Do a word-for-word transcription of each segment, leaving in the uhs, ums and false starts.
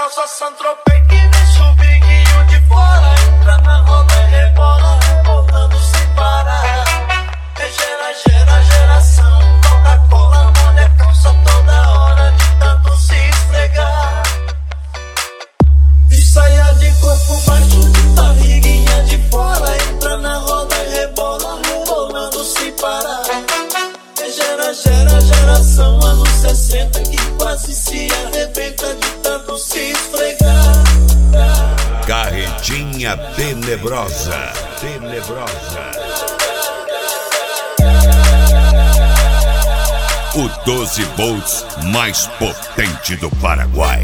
calça Saint-Tropez que deixa o biguinho de fora. Entra na roda e rebola, rebolando sem parar. É gera, gera, geração Coca-Cola, molha a calça toda hora de tanto se esfregar. De saia de corpo baixo, de barriguinha de fora. Entra na roda e rebola, rebolando sem parar. É gera, gera, geração anos sessenta que quase se arrebenta de tanto se esfregar. Carretinha tenebrosa, tenebrosa. O doze volts mais potente do Paraguai.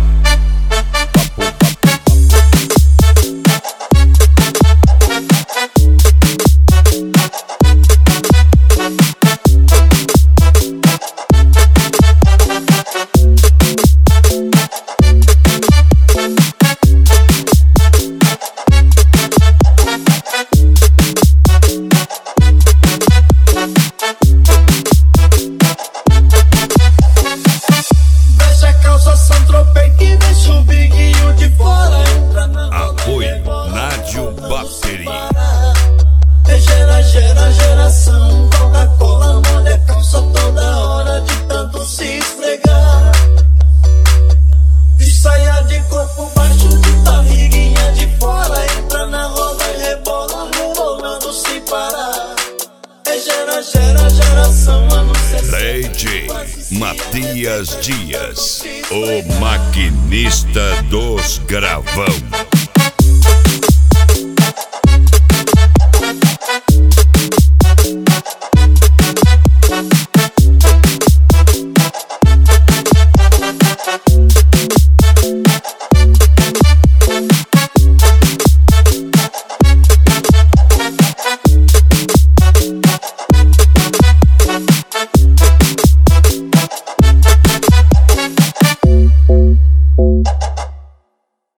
Saint-Tropez que deixa o biguinho de fora. Entra na roda Apoio e rebola, Nádio rebolando sem Bateria. parar. É gera, gera, geração Coca-Cola, molha a calça toda hora de tanto se esfregar. De saia de corpo baixo, de barriguinha de fora. Entra na roda e rebola, rebolando sem parar. É gera, gera, geração anos sessenta. Lady Matias Dias, o maquinista dos gravão.